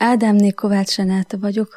Ádámné Kovács Renáta vagyok,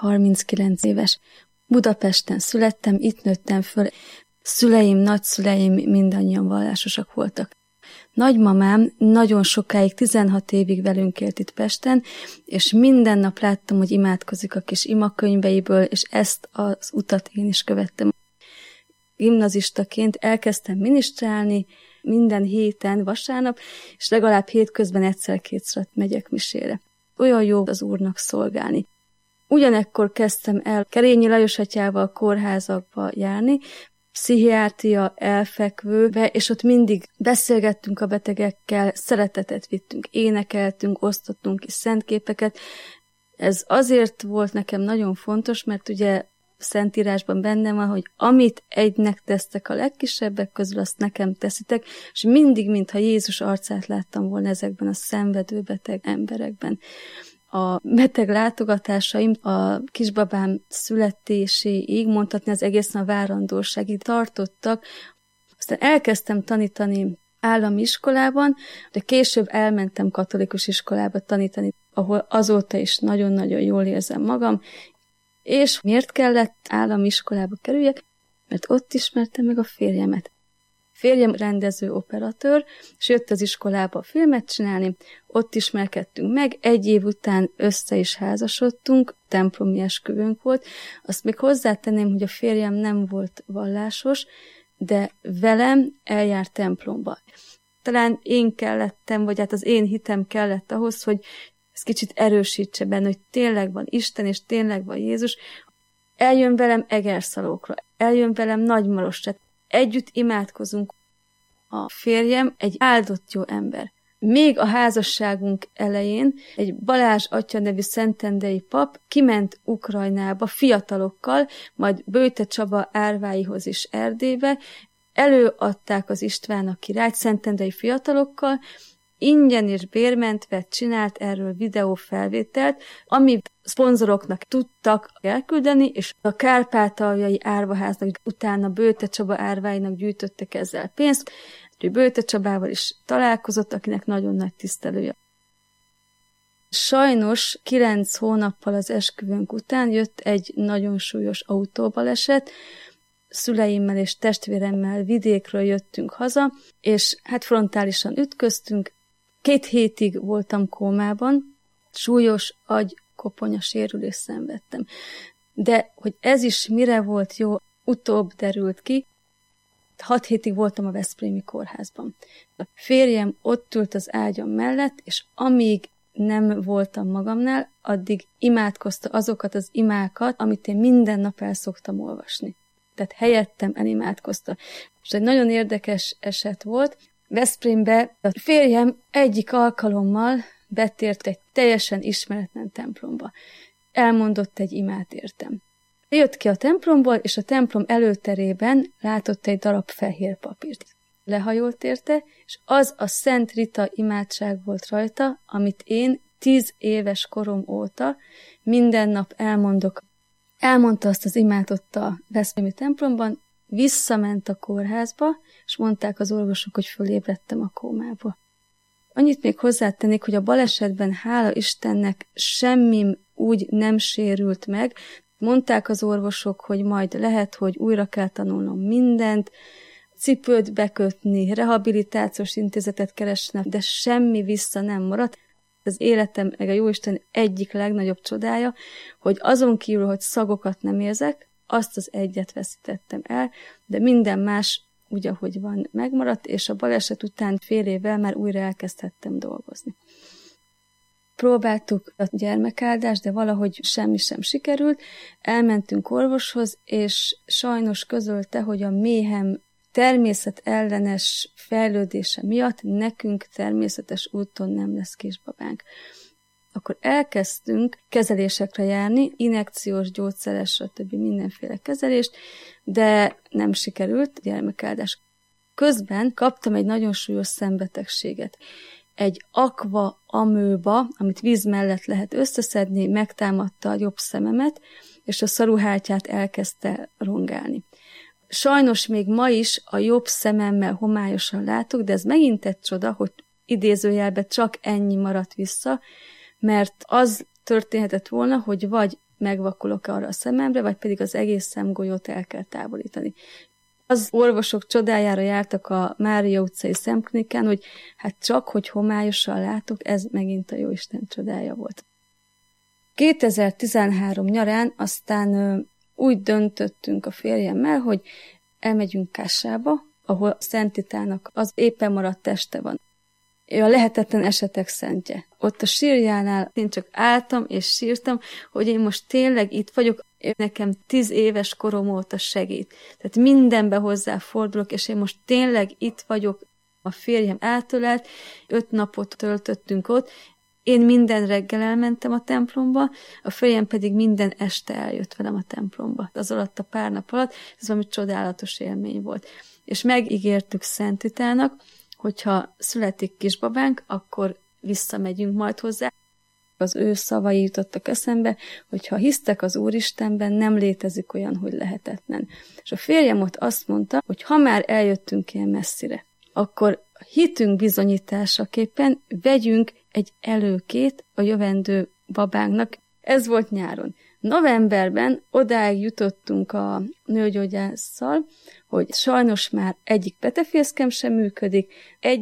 39 éves. Budapesten születtem, itt nőttem föl. Szüleim, nagyszüleim mindannyian vallásosak voltak. Nagymamám nagyon sokáig, 16 évig velünk élt itt Pesten, és minden nap láttam, hogy imádkozik a kis imakönyveiből, és ezt az utat én is követtem. Gimnazistaként elkezdtem minisztrálni, minden héten, vasárnap, és legalább hétközben egyszer-kétszer megyek misére. Olyan jó az Úrnak szolgálni. Ugyanekkor kezdtem el Kerényi Lajos atyával kórházakba járni, pszichiátria, elfekvőbe, és ott mindig beszélgettünk a betegekkel, szeretetet vittünk, énekeltünk, osztottunk ki szentképeket. Ez azért volt nekem nagyon fontos, mert ugye Szentírásban benne van, hogy amit egynek tesztek a legkisebbek közül, azt nekem teszitek, és mindig, mintha Jézus arcát láttam volna ezekben a szenvedő beteg emberekben. A beteg látogatásaim a kisbabám születéséig, mondhatni az egészen a várandóságig tartottak. Aztán elkezdtem tanítani állami iskolában, de később elmentem katolikus iskolába tanítani, ahol azóta is nagyon-nagyon jól érzem magam. És miért kellett állami iskolába kerüljek? Mert ott ismertem meg a férjemet. Férjem rendező, operatőr, és jött az iskolába filmet csinálni, ott ismerkedtünk meg, 1 év után össze is házasodtunk, templomi esküvőnk volt. Azt még hozzátenném, hogy a férjem nem volt vallásos, de velem eljárt templomba. Talán én kellettem, vagy hát az én hitem kellett ahhoz, hogy ez kicsit erősítse benne, hogy tényleg van Isten, és tényleg van Jézus. Eljön velem Egerszalókra, eljön velem Nagymarosra, együtt imádkozunk. A férjem egy áldott jó ember. Még a házasságunk elején egy Balázs atya nevű szentendrei pap kiment Ukrajnába fiatalokkal, majd Böjte Csaba árváihoz is Erdélybe, előadták az István a királyt szentendrei fiatalokkal, ingyen és bérmentve csinált erről videófelvételt, amit szponzoroknak tudtak elküldeni, és a kárpátaljai árvaháznak utána Böjte Csaba árváinak gyűjtöttek ezzel pénzt, hogy Böjte Csabával is találkozott, akinek nagyon nagy tisztelője. Sajnos 9 hónappal az esküvőnk után jött egy nagyon súlyos autóbaleset, szüleimmel és testvéremmel vidékről jöttünk haza, és hát frontálisan ütköztünk. 2 hétig voltam kómában, súlyos agykoponya sérülést szenvedtem. De hogy ez is mire volt jó, utóbb derült ki, 6 hétig voltam a veszprémi kórházban. A férjem ott ült az ágyam mellett, és amíg nem voltam magamnál, addig imádkozta azokat az imákat, amit én minden nap el szoktam olvasni. Tehát helyettem elimádkozta. És egy nagyon érdekes eset volt. Veszprémbe a férjem egyik alkalommal betért egy teljesen ismeretlen templomba. Elmondott egy imát értem. Jött ki a templomból, és a templom előterében látott egy darab fehér papírt. Lehajolt érte, és az a Szent Rita imádság volt rajta, amit én 10 éves korom óta minden nap elmondok. Elmondta azt az imát ott a veszprémi templomban, visszament a kórházba, és mondták az orvosok, hogy fölébredtem a kómába. Annyit még hozzátennék, hogy a balesetben, hála Istennek, semmim úgy nem sérült meg. Mondták az orvosok, hogy majd lehet, hogy újra kell tanulnom mindent, cipőt bekötni, rehabilitációs intézetet keresni, de semmi vissza nem maradt. Az életem, meg a Jóisten egyik legnagyobb csodája, hogy azon kívül, hogy szagokat nem érzek, azt az egyet veszítettem el, de minden más úgy, ahogy van, megmaradt, és a baleset után fél évvel már újra elkezdhettem dolgozni. Próbáltuk a gyermekáldást, de valahogy semmi sem sikerült. Elmentünk orvoshoz, és sajnos közölte, hogy a méhem természetellenes fejlődése miatt nekünk természetes úton nem lesz kisbabánk. Akkor elkezdtünk kezelésekre járni, injekciós, gyógyszeres, stb. Mindenféle kezelést, de nem sikerült gyermekáldás. Közben kaptam egy nagyon súlyos szembetegséget. Egy aqua amöba, amit víz mellett lehet összeszedni, megtámadta a jobb szememet, és a szaruhártyát elkezdte rongálni. Sajnos még ma is a jobb szememmel homályosan látok, de ez megint egy csoda, hogy idézőjelben csak ennyi maradt vissza, mert az történhetett volna, hogy vagy megvakulok arra a szememre, vagy pedig az egész szemgolyót el kell távolítani. Az orvosok csodájára jártak a Mária utcai szemklinikán, hogy hát csak, hogy homályosan látok, ez megint a Jóisten csodája volt. 2013 nyarán aztán úgy döntöttünk a férjemmel, hogy elmegyünk Kásába, ahol Szent Titának az éppen maradt teste van. Ő a lehetetlen esetek szentje. Ott a sírjánál én csak álltam és sírtam, hogy én most tényleg itt vagyok, nekem 10 éves korom óta segít. Tehát mindenbe hozzáfordulok, és én most tényleg itt vagyok, a férjem eltölelt, 5 napot töltöttünk ott, én minden reggel elmentem a templomba, a férjem pedig minden este eljött velem a templomba. Az alatt a pár nap alatt, ez valami csodálatos élmény volt. És megígértük Szent Titának, hogyha születik kisbabánk, akkor visszamegyünk majd hozzá. Az ő szavai jutottak eszembe, hogy ha hisztek az Úristenben, nem létezik olyan, hogy lehetetlen. És a férjem ott azt mondta, hogy ha már eljöttünk ilyen messzire, akkor hitünk bizonyításaképpen vegyünk egy előkét a jövendő babánknak. Ez volt nyáron. Novemberben odáig jutottunk a nőgyógyásszal, hogy sajnos már egyik petefészkem sem működik,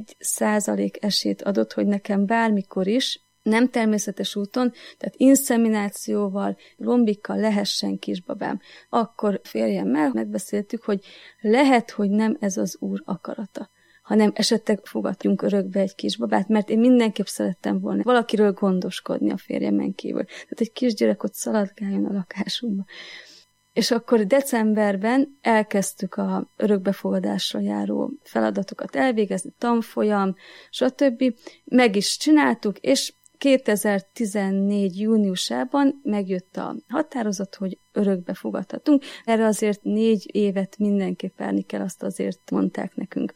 1% esélyt adott, hogy nekem bármikor is, nem természetes úton, tehát inszeminációval, lombikkal lehessen kisbabám. Akkor férjemmel megbeszéltük, hogy lehet, hogy nem ez az Úr akarata, hanem esetleg fogadjunk örökbe egy kisbabát, mert én mindenképp szerettem volna valakiről gondoskodni a férjemen kívül. Tehát egy kisgyerek ott szaladgáljon a lakásunkba. És akkor decemberben elkezdtük a örökbefogadásra járó feladatokat elvégezni, tanfolyam, stb. Meg is csináltuk, és 2014. júniusában megjött a határozat, hogy örökbe fogadhatunk. Erre azért 4 évet mindenképp várni kell, azt azért mondták nekünk.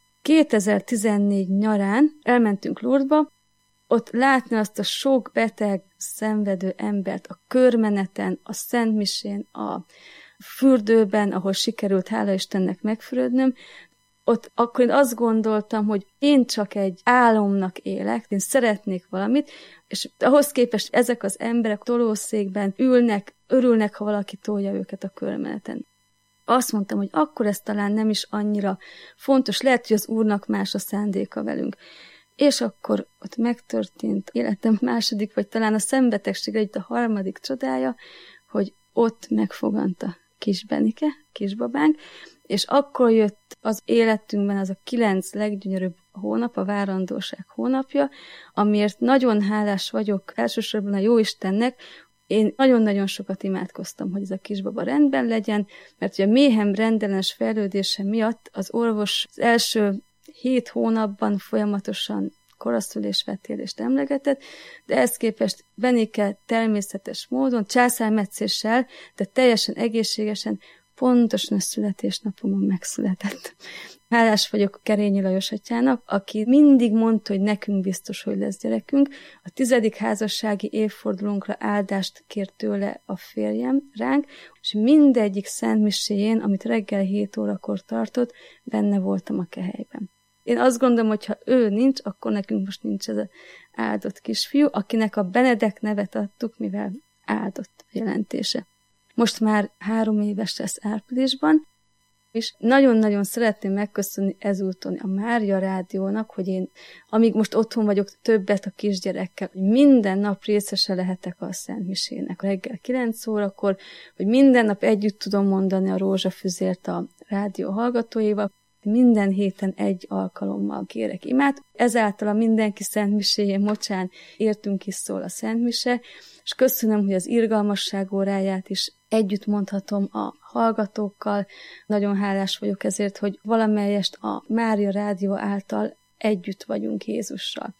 2014 nyarán elmentünk Lourdesba, ott látni azt a sok beteg, szenvedő embert a körmeneten, a szentmisén, a fürdőben, ahol sikerült, hála Istennek megfürödnöm, ott akkor én azt gondoltam, hogy én csak egy álomnak élek, én szeretnék valamit, és ahhoz képest ezek az emberek tolószékben ülnek, örülnek, ha valaki tolja őket a körmeneten. Azt mondtam, hogy akkor ez talán nem is annyira fontos, lehet, hogy az Úrnak más a szándéka velünk. És akkor ott megtörtént életem második, vagy talán a szembetegség együtt a harmadik csodája, hogy ott megfogant a kis Benike, kisbabánk, és akkor jött az életünkben az a 9 leggyönyörűbb hónap, a várandóság hónapja, amiért nagyon hálás vagyok elsősorban a Jóistennek. Én nagyon-nagyon sokat imádkoztam, hogy ez a kisbaba rendben legyen, mert ugye a méhem rendellenes fejlődése miatt az orvos az első 7 hónapban folyamatosan koraszülésvetélést emlegetett, de ezt képest Benike természetes módon, császármetszéssel, de teljesen egészségesen, pontosan a születésnapomon megszületett. Hálás vagyok Kerényi Lajos atyának, aki mindig mondta, hogy nekünk biztos, hogy lesz gyerekünk. A 10. házassági évfordulónkra áldást kért tőle a férjem ránk, és mindegyik szentmiséjén, amit reggel 7 órakor tartott, benne voltam a kehelyben. Én azt gondolom, hogy ha ő nincs, akkor nekünk most nincs ez az áldott kisfiú, akinek a Benedek nevet adtuk, mivel áldott jelentése. Most már 3 éves lesz áprilisban, és nagyon-nagyon szeretném megköszönni ezúton a Mária Rádiónak, hogy én, amíg most otthon vagyok többet a kisgyerekkel, hogy minden nap részese lehetek a Szentmisének reggel 9 órakor, hogy minden nap együtt tudom mondani a rózsafüzért a rádió hallgatóival, minden héten 1 alkalommal kérek imát. Ezáltal a mindenki szentmiséjén mocsán értünk is szól a szentmise, és köszönöm, hogy az irgalmasság óráját is együtt mondhatom a hallgatókkal. Nagyon hálás vagyok ezért, hogy valamelyest a Mária Rádió által együtt vagyunk Jézussal.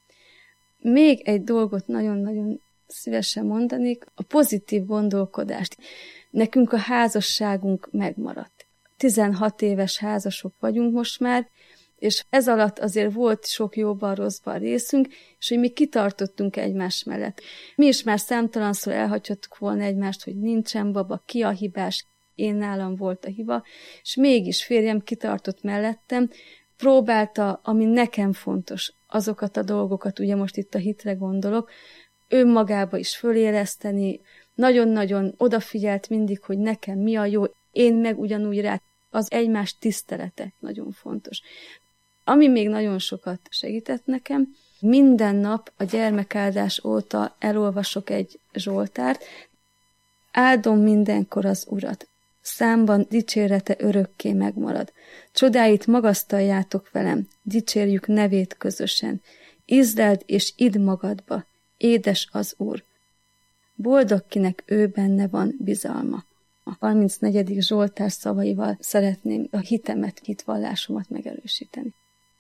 Még egy dolgot nagyon-nagyon szívesen mondanék, a pozitív gondolkodást. Nekünk a házasságunk megmaradt. 16 éves házasok vagyunk most már, és ez alatt azért volt sok jóban, rosszban részünk, és hogy mi kitartottunk egymás mellett. Mi is már számtalanszor elhagyhattuk volna egymást, hogy nincsen baba, ki a hibás, én nálam volt a hiba, és mégis férjem kitartott mellettem, próbálta, ami nekem fontos, azokat a dolgokat, ugye most itt a hitre gondolok, önmagába is föléleszteni, nagyon-nagyon odafigyelt mindig, hogy nekem mi a jó, én meg ugyanúgy rá. Az egymás tisztelete nagyon fontos. Ami még nagyon sokat segített nekem, minden nap a gyermekáldás óta elolvasok egy zsoltárt, áldom mindenkor az Urat, számban dicsérete örökké megmarad. Csodáit magasztaljátok velem, dicsérjük nevét közösen. Ízleld és idd magadba, édes az Úr. Boldog, kinek ő benne van bizalma. A 34. Zsoltár szavaival szeretném a hitemet, hitvallásomat megerősíteni.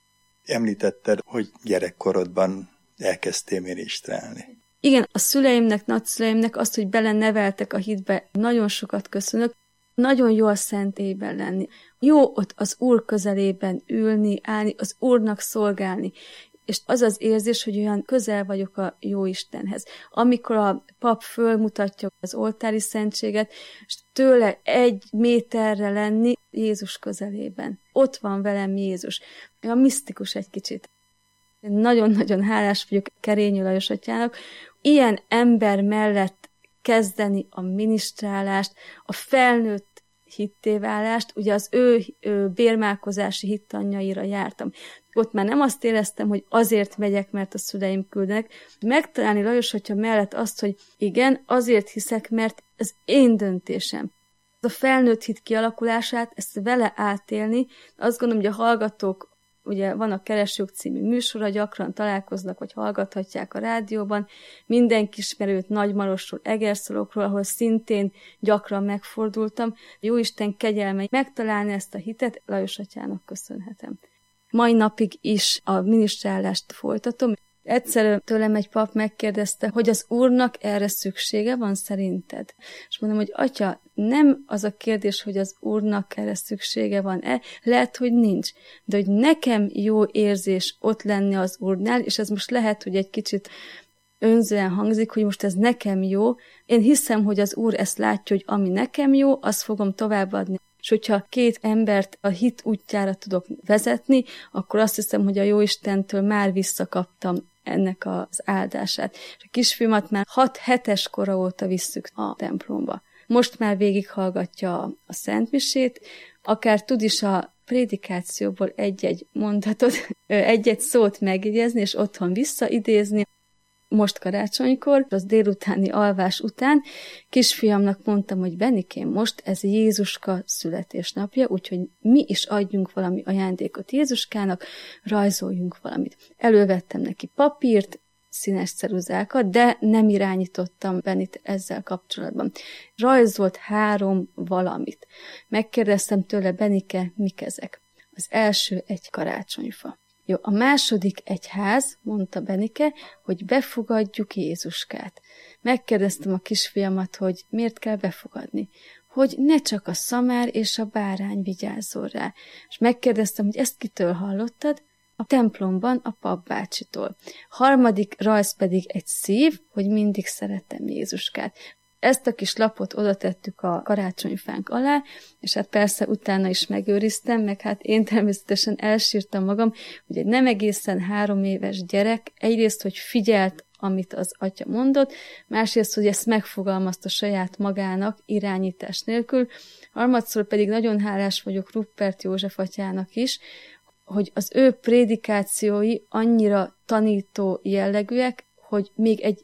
Említetted, hogy gyerekkorodban elkezdtél ministrálni. Igen, a szüleimnek, nagyszüleimnek azt, hogy beleneveltek a hitbe, nagyon sokat köszönök. Nagyon jó a szentélyben lenni. Jó ott az Úr közelében ülni, állni, az Úrnak szolgálni. És az az érzés, hogy olyan közel vagyok a Jóistenhez. Amikor a pap fölmutatja az oltári szentséget, és tőle 1 méterre lenni Jézus közelében. Ott van velem Jézus. A misztikus egy kicsit. Én nagyon-nagyon hálás vagyok Kerényi Lajos atyának. Ilyen ember mellett kezdeni a ministrálást, a felnőtt hittéválást, ugye az ő bérmálkozási hittanyaira jártam. Ott már nem azt éreztem, hogy azért megyek, mert a szüleim küldenek. Megtalálni Lajos atya mellett azt, hogy igen, azért hiszek, mert ez én döntésem. A felnőtt hit kialakulását, ezt vele átélni, azt gondolom, hogy a hallgatók, ugye van a Keresők című műsora, gyakran találkoznak, vagy hallgathatják a rádióban, mindenki ismerőt Nagymarosról, Egerszalókról, ahol szintén gyakran megfordultam. Jóisten kegyelme megtalálni ezt a hitet, Lajos atyának köszönhetem. Mai napig is a ministrálást folytatom. Egyszer tőlem egy pap megkérdezte, hogy az Úrnak erre szüksége van szerinted? És mondom, hogy atya, nem az a kérdés, hogy az Úrnak erre szüksége van-e, lehet, hogy nincs. De hogy nekem jó érzés ott lenni az Úrnál, és ez most lehet, hogy egy kicsit önzően hangzik, hogy most ez nekem jó. Én hiszem, hogy az Úr ezt látja, hogy ami nekem jó, azt fogom továbbadni. És hogyha 2 embert a hit útjára tudok vezetni, akkor azt hiszem, hogy a Jóistentől már visszakaptam ennek az áldását. És a kisfiúmat már 6 hetes kora óta visszük a templomba. Most már végighallgatja a szentmisét, akár tud is a prédikációból egy-egy mondatot, egy-egy szót megjegyezni, és otthon visszaidézni. Most karácsonykor, az délutáni alvás után kisfiamnak mondtam, hogy Benikém, most ez Jézuska születésnapja, úgyhogy mi is adjunk valami ajándékot Jézuskának, rajzoljunk valamit. Elővettem neki papírt, színes ceruzákat, de nem irányítottam Benit ezzel kapcsolatban. Rajzolt 3 valamit. Megkérdeztem tőle, Benike, mik ezek? Az első egy karácsonyfa. Jó, a második egy ház, mondta Benike, hogy befogadjuk Jézuskát. Megkérdeztem a kisfiamat, hogy miért kell befogadni. Hogy ne csak a szamár és a bárány vigyázzon rá. És megkérdeztem, hogy ezt kitől hallottad? A templomban a papbácsitól. Harmadik rajz pedig egy szív, hogy mindig szeretem Jézuskát. Ezt a kis lapot oda tettük a karácsonyfánk alá, és hát persze utána is megőriztem, meg hát én természetesen elsírtam magam, hogy egy nem egészen 3 éves gyerek egyrészt, hogy figyelt, amit az atya mondott, másrészt, hogy ezt megfogalmazta saját magának irányítás nélkül, harmadszor pedig nagyon hálás vagyok Ruppert József atyának is, hogy az ő prédikációi annyira tanító jellegűek, hogy még egy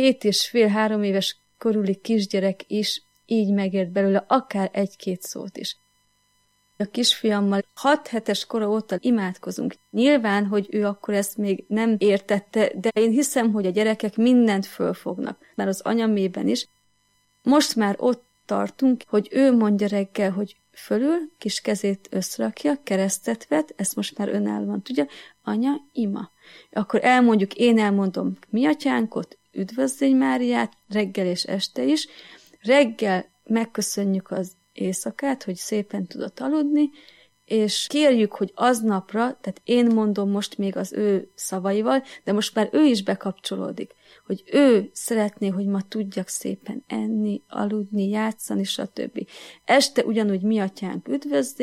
2,5-3 éves körüli kisgyerek is így megért belőle akár 1-2 szót is. A kisfiammal 6 hetes kora óta imádkozunk. Nyilván, hogy ő akkor ezt még nem értette, de én hiszem, hogy a gyerekek mindent fölfognak, már az anyamében is. Most már ott tartunk, hogy ő mondja reggel, hogy fölül, kis kezét összrakja, keresztet vet, ezt most már önállóan tudja, anya, ima. Akkor elmondjuk, én elmondom mi atyánkot, üdvözlégy Máriát, reggel és este is. Reggel megköszönjük az éjszakát, hogy szépen tudott aludni, és kérjük, hogy aznapra, tehát én mondom most még az ő szavaival, de most már ő is bekapcsolódik, hogy ő szeretné, hogy ma tudjak szépen enni, aludni, játszani, stb. Este ugyanúgy mi atyánk üdvözlégy,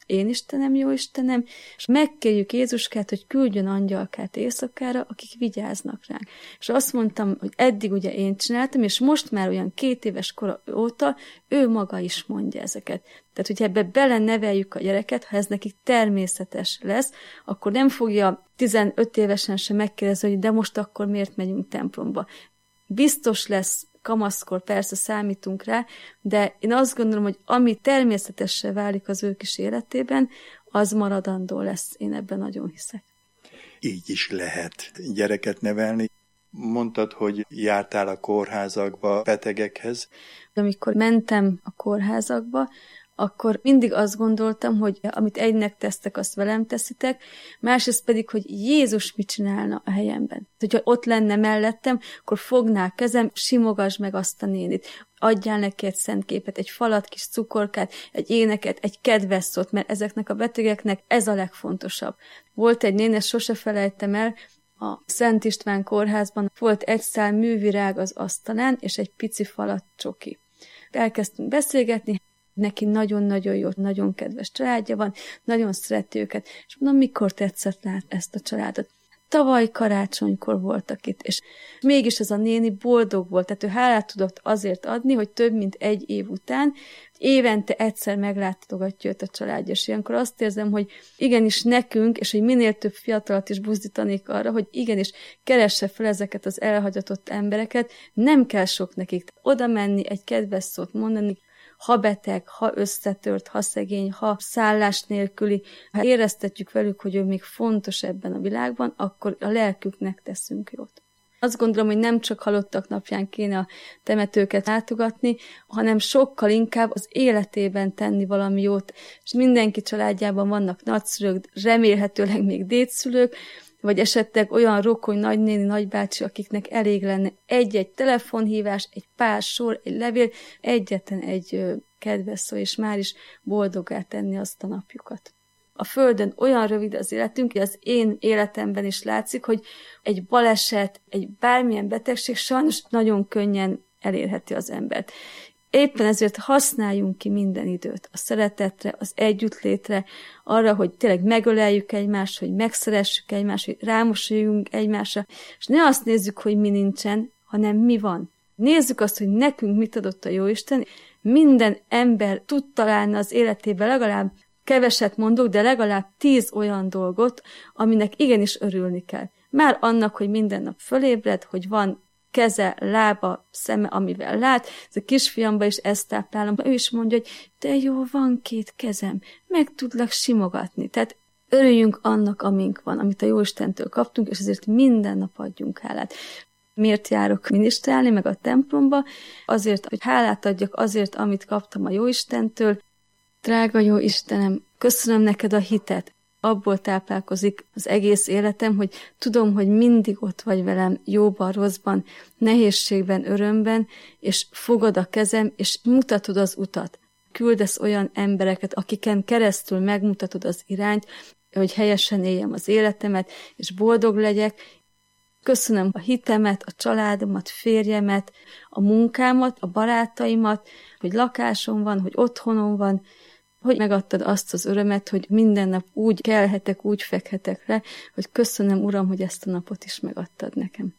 én Istenem, jó Istenem, és megkérjük Jézuskát, hogy küldjön angyalkát éjszakára, akik vigyáznak ránk. És azt mondtam, hogy eddig ugye én csináltam, és most már olyan 2 éves kora óta ő maga is mondja ezeket. Tehát, hogyha ebbe beleneveljük a gyereket, ha ez nekik természetes lesz, akkor nem fogja 15 évesen sem megkérdezni, hogy de most akkor miért megyünk templomba. Biztos lesz kamaszkor, persze számítunk rá, de én azt gondolom, hogy ami természetessé válik az ő kis életében, az maradandó lesz. Én ebben nagyon hiszek. Így is lehet gyereket nevelni. Mondtad, hogy jártál a kórházakba betegekhez. Amikor mentem a kórházakba, akkor mindig azt gondoltam, hogy amit egynek tesztek, azt velem teszitek, másrészt pedig, hogy Jézus mit csinálna a helyemben. Hogyha ott lenne mellettem, akkor fogná kezem, simogass meg azt a nénit, adjál neki egy szent képet, egy falat, kis cukorkát, egy éneket, egy kedves szót, mert ezeknek a betegeknek ez a legfontosabb. Volt egy néni, ezt sose felejtem el, a Szent István kórházban volt egy szál művirág az asztalán, és egy pici falat csoki. Elkezdtünk beszélgetni, neki nagyon-nagyon jó, nagyon kedves családja van, nagyon szereti őket, és mondom, mikor tetszett lát ezt a családot? Tavaly karácsonykor voltak itt, és mégis ez a néni boldog volt, tehát ő hálát tudott azért adni, hogy több mint 1 év után évente egyszer meglátogatja őt a családja, és ilyenkor azt érzem, hogy igenis nekünk, és hogy minél több fiatalat is buzdítanék arra, hogy igenis keresse fel ezeket az elhagyatott embereket, nem kell sok nekik oda menni, egy kedves szót mondani, ha beteg, ha összetört, ha szegény, ha szállás nélküli, ha éreztetjük velük, hogy ő még fontos ebben a világban, akkor a lelküknek teszünk jót. Azt gondolom, hogy nem csak halottak napján kéne a temetőket látogatni, hanem sokkal inkább az életében tenni valami jót. És mindenki családjában vannak nagyszülők, remélhetőleg még dédszülők, vagy esetleg olyan rokony, nagynéni, nagybácsi, akiknek elég lenne egy-egy telefonhívás, egy pár sor, egy levél, egyetlen egy kedves szó, és már is boldoggá tenni azt a napjukat. A Földön olyan rövid az életünk, hogy az én életemben is látszik, hogy egy baleset, egy bármilyen betegség sajnos nagyon könnyen elérheti az embert. Éppen ezért használjunk ki minden időt a szeretetre, az együttlétre, arra, hogy tényleg megöleljük egymást, hogy megszeressük egymást, hogy rámosoljunk egymásra, és ne azt nézzük, hogy mi nincsen, hanem mi van. Nézzük azt, hogy nekünk mit adott a Jóisten. Minden ember tud találni az életében legalább, keveset mondok, de legalább 10 olyan dolgot, aminek igenis örülni kell. Már annak, hogy minden nap fölébred, hogy van keze, lába, szeme, amivel lát. Ez a kisfiamba is ezt táplálom. Ő is mondja, hogy de jó, van 2 kezem, meg tudlak simogatni. Tehát örüljünk annak, amink van, amit a Jóistentől kaptunk, és ezért minden nap adjunk hálát. Miért járok minisztrálni, meg a templomba? Azért, hogy hálát adjak azért, amit kaptam a Jóistentől. Drága jó Istenem, köszönöm neked a hitet. Abból táplálkozik az egész életem, hogy tudom, hogy mindig ott vagy velem, jóban, rosszban, nehézségben, örömben, és fogod a kezem, és mutatod az utat. Küldesz olyan embereket, akiken keresztül megmutatod az irányt, hogy helyesen éljem az életemet, és boldog legyek. Köszönöm a hitemet, a családomat, férjemet, a munkámat, a barátaimat, hogy lakásom van, hogy otthonom van, hogy megadtad azt az örömet, hogy minden nap úgy kelhetek, úgy fekhetek le, hogy köszönöm, Uram, hogy ezt a napot is megadtad nekem.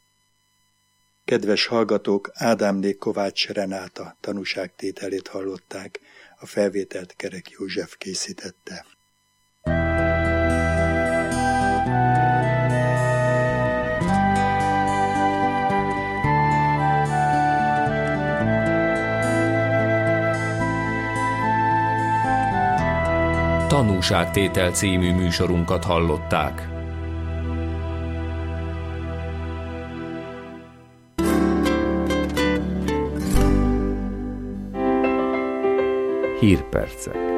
Kedves hallgatók, Ádámné Kovács Renáta tanúságtételét hallották, a felvételt Kerek József készítette. Tanúságtétel című műsorunkat hallották. Hírpercek.